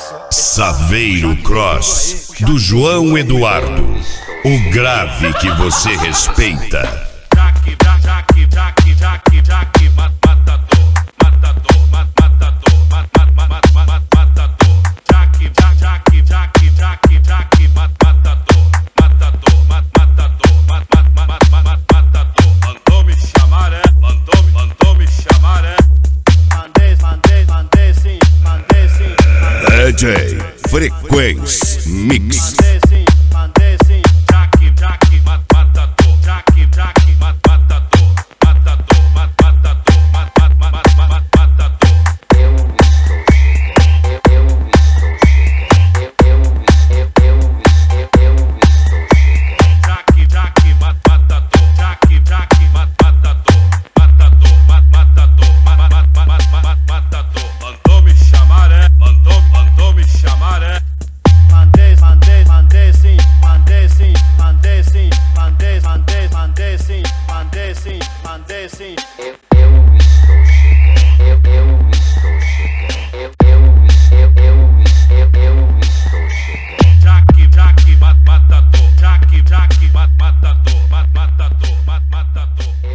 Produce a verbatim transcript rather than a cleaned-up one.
Saveiro Cross, do João Eduardo, o grave que você respeita. D J Frequência Mix.